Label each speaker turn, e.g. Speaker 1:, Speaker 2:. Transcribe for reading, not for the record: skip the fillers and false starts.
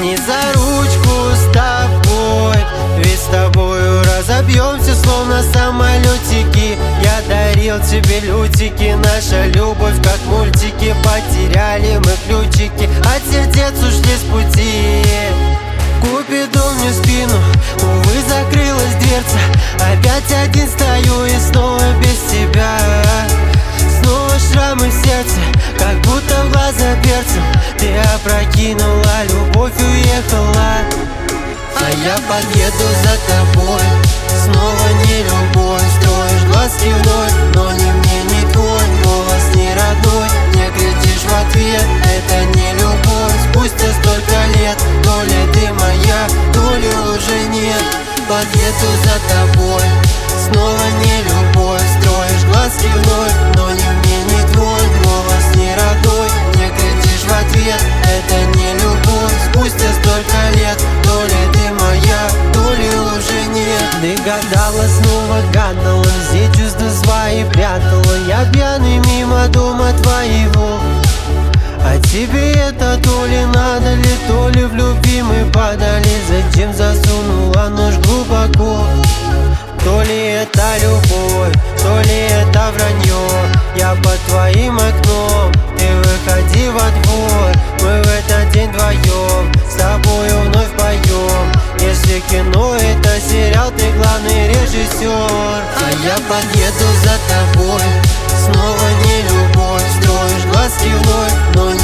Speaker 1: Не за ручку с тобой, ведь с тобою разобьемся, словно самолетики. Я дарил тебе лютики, наша любовь как мультики. Потеряли мы ключики, от сердец ушли с пути. Купидон мне в спину, увы, закрылась дверца. Опять один стою и снова без тебя. Снова шрамы в сердце, как будто в глаза перцем. Ты опрокинула, любовь уехала, а я подъеду за тобой. Снова не любовь, строишь глазки вновь, но ни мне, ни твой голос не родной. Не кричишь в ответ, это не любовь. Спустя столько лет, то ли ты моя, то ли уже нет. Подъеду за тобой, снова не любовь, строишь глазки вновь, но ни мне, ни твой голос не родной. Не кричишь в ответ, это не любовь. Спустя столько лет, то ли ты моя, то ли уже нет. Ты гадала, снова гадала, все чувства свои прятала. Я пьяный мимо дома твоего. А тебе это то ли надо ли, то ли в любви мы падали. Зачем засунула нож глубоко? То ли это любовь, то ли это вранье. Я под твоим окном, ты выходи во двор. Мы в этот день вдвоем с тобою вновь поем. Если кино это сериал, ты главный режиссер. А я подъеду за тобой, снова не любовь, строишь глазки вновь, но